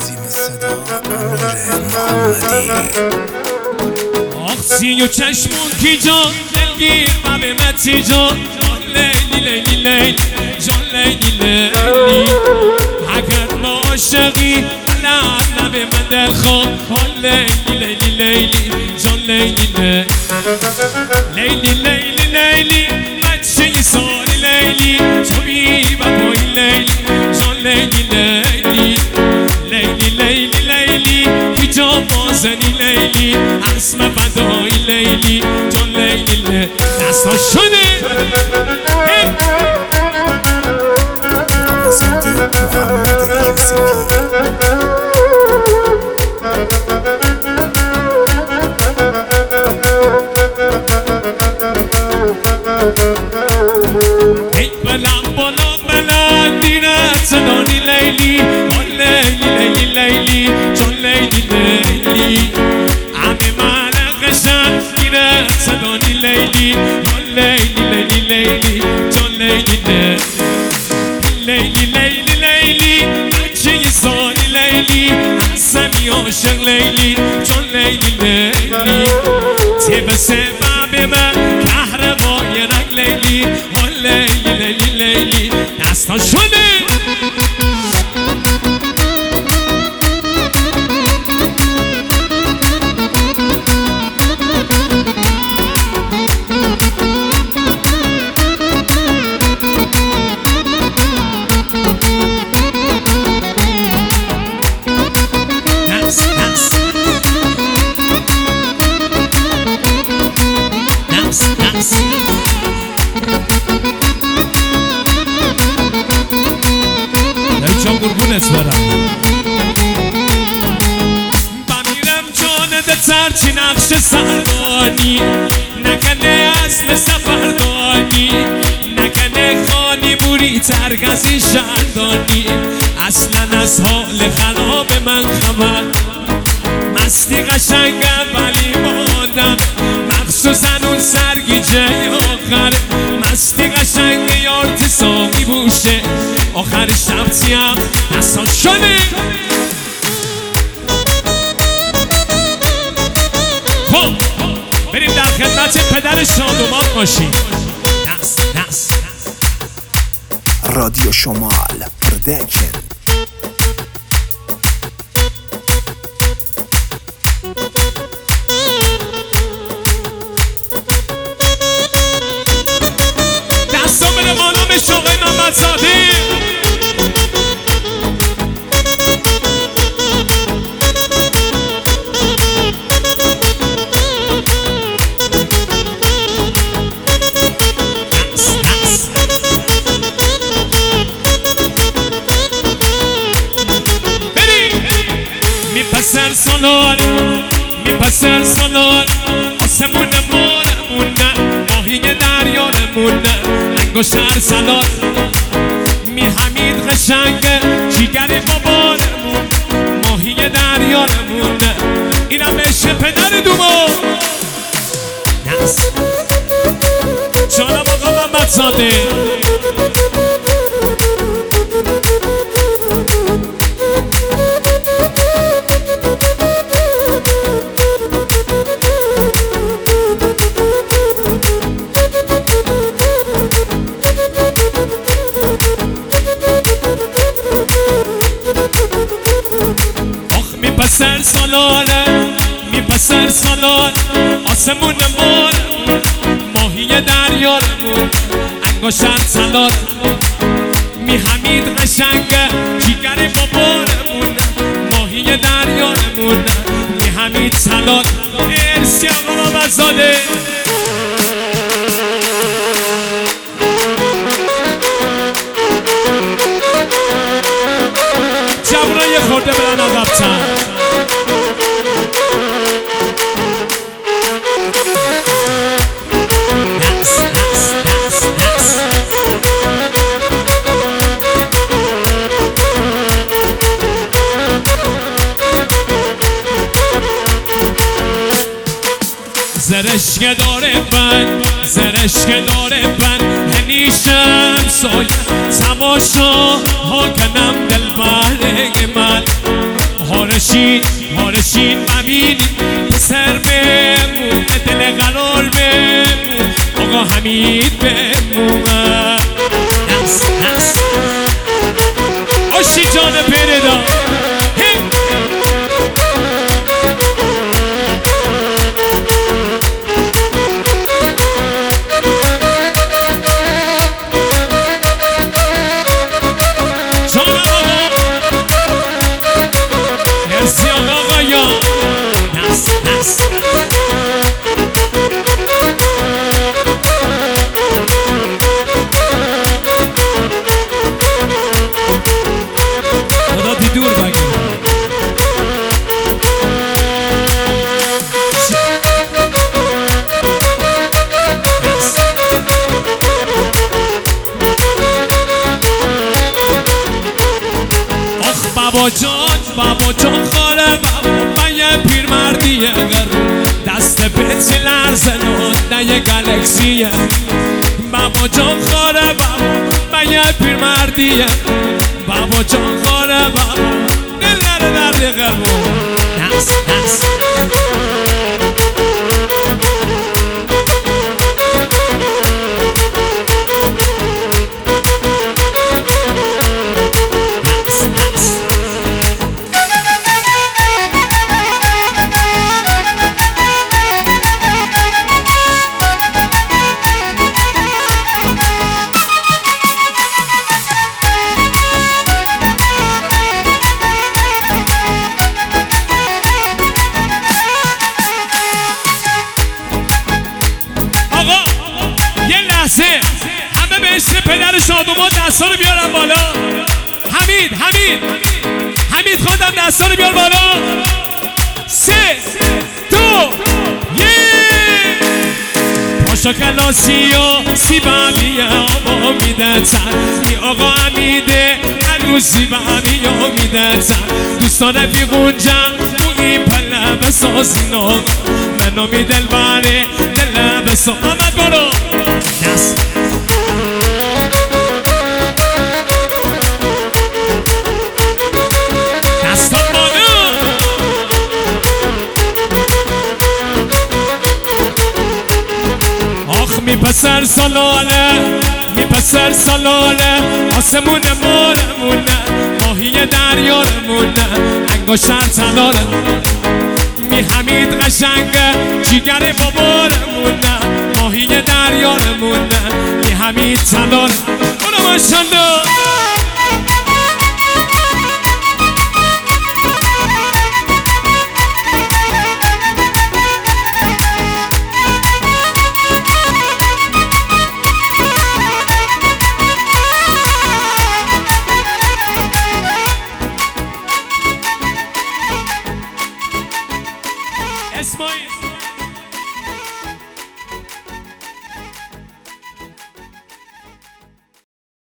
تنظیم صدا امیر محمدی. آخسی و چشمون کی جان دلگیر و به متی جان لیلی لیلی لیلی جان لیلی لیلی اگر ما عاشقی لب لب من دل خواه لیلی لیلی لیلی جان لیلی لیلی لیلی لیلی بچه سالی لیلی تو بی وفایی لیلی جان لیلی لیلی لیلی لیلی لیلی کی جان بازنی لیلی اسم فدایی لیلی جان لیلی لیلی دستا شده ای بلند بالا بلند دیرت صدانی لیلی لیلی لیلی لیلی جان لیلی لیلی همه من قشن دیرت صدانی لیلی لیلی لیلی لیلی جان لیلی لیلی لیلی لیلی بچه سانی لیلی حسنی عاشق لیلی جان لیلی لیلی تب سبب من کهربای رنگ لیلی لیلی لیلی لیلی دستا شده بمیرم جانده ترچی نقش سردانی نکنه اصل سفردانی نکنه خانی بوری ترگزی شردانی اصلا از حال خراب من خبر مستی قشنگه ولی مادم مخصوصا اون سرگیجه آخر مستی قشنگه یارت سامی بوشه آخر شب تیم دستا شده خب بریم در خدمت پدر شادومان باشیم دست دست رادیو شمال پردکشن. دستان بده بالا به شوقی محمدزاده میپسر سالار میپسر سالار آسمون مارمونه ماهی دریارمونه انگشتر سالار می حمید قشنگه جیگر بابارمون ماهی دریارمونه اینم عشق پدر دوما جانم آقا محمدزاده میپسر سالاره میپسر سالار آسمون مارمون ماهی دریارمون انگشتر سالار می حمید قشنگه جیگر بابارمون ماهی دریارمون می حمید سالار مرسی آقا محمدزاده جبرا یه خورده برن عقب‌تر زرشک داره بند زرشک داره بند همیشه سایه تماشا ها کنم دل برگ من هارشین ببینی سر بمون دل قرار بمون آقا حمید بمون نس آشی جان پردا بابا جان خاله بابا من یه پیرمردیه دست پت لرزنون نه یه گلکسیه بابا جان خاله بابا من یه پیرمردیه بابا جان خاله بابا دل نره درد قلبون نس همه به اسم پدر شادومان دستا رو بیارم بالا حمید خواندم دستا رو بیار بالا 3 2 1 پاشا کلاسی و سیبمی آقا میده تن ای آقا حمیده هنوز سیبمی میده تن دوستان بیغونجم تو این پله بسازین آقا منو می دل بره دل بسا آمد برو دست میپسر سلاله آسمون مالمونه ماهی دریارمونه انگاشتر تلاله می حمید قشنگه جیگر بابارمونه ماهی دریارمونه می حمید تلاله برو ماشالله اسماعیل